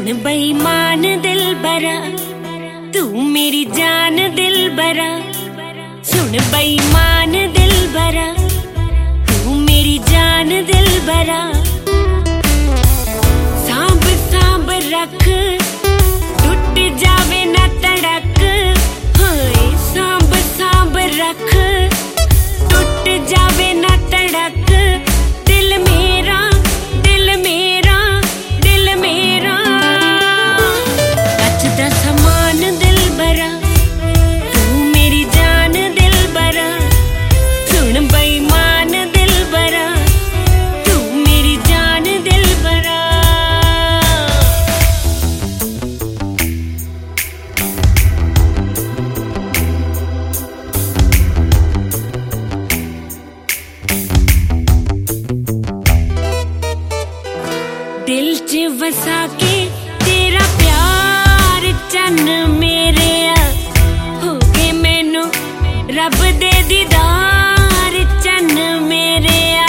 सुन बेईमान दिल बरा, तू मेरी जान दिल बरा। सुन बेईमान दिल बरा, तू मेरी जान दिल बरा। सांभ सांभ रख, टूट जावे ना तड़क। हाय सांभ सांभ रख, टूट जावे ना तड़क। दिल मेरा, दिल मेरा, दिल मेरा कच दा समान दिल बरा, तू मेरी जान दिल बरा। सुन बेईमान दिल बरा, तू मेरी जान दिल बरा। दिल च वसा के तेरा प्यार चन्न मेरे आ, हो गए मैनू रब दे दीदार चन्न मेरे आ।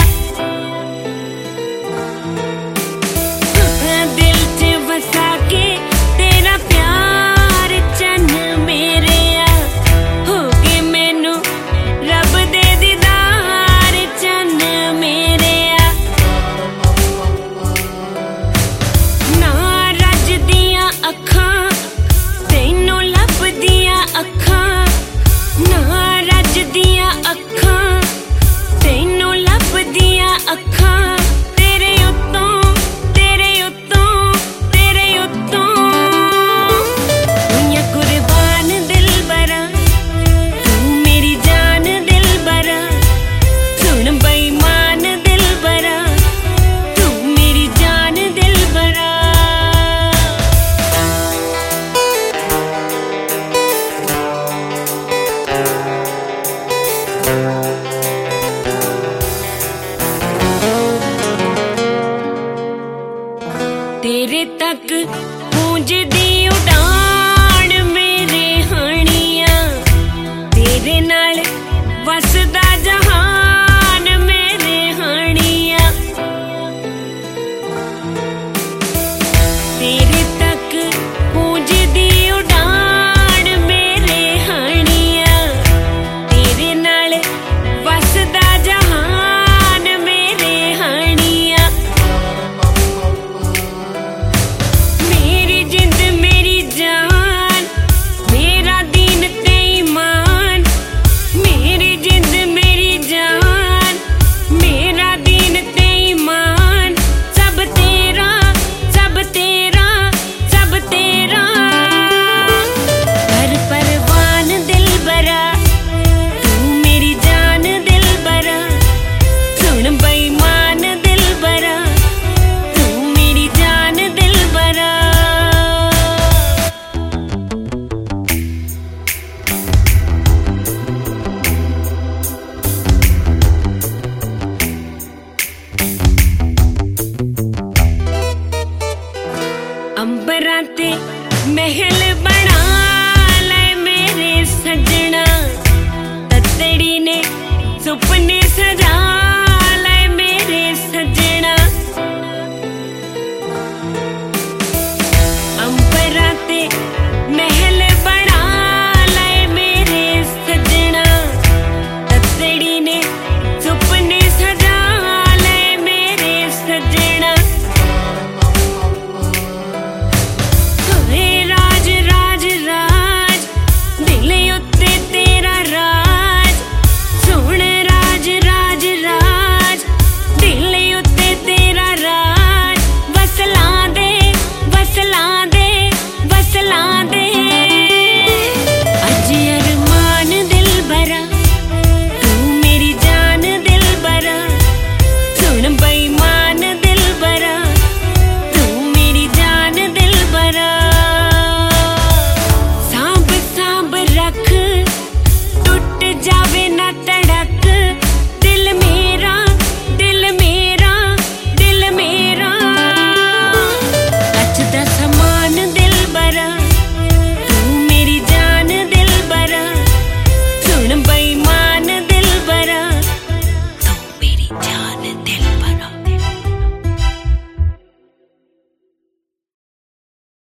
दिल च वसा के तेरा प्यार चन्न मेरे आ, हो गए मैनू रब दे दीदार चन्न मेरे आ। ना रज दियां अखां तैनू लभदियां अखां, ना रज दियां अखां तैनू लभदियां अखां। तेरे उत्तों, तेरे उत्तों, तेरे उत्तों दुनिया कुर्बान दिल बरा, तू मेरी जान दिल बरा। सुन बेईमान दिल बरा, तू मेरी जान दिल बरा। तेरे तक गूंजदी उड़ान मेरे हानिया, तेरे नाल वसदा जहान मेरे हानिया। तेरे तक गूंजदी उड़ान मेरे हानिया, तेरे नाल वसदा जहान मेरे हानिया। मेरी जिंद मेरी जान, मेरा दीन ते ईमान। मेरी जिंद मेरी जान, मेरा दीन ते ईमान। सब तेरा, सब तेरा, सब तेरा। हर परवान दिल बरा, तू मेरी जान दिल बरा। सुन बेईमान दिल बरा, तू मेरी जान दिल बरा। अंबरां ते महल बना ले मेरे सजना, ततड़ी ने सुपने सजा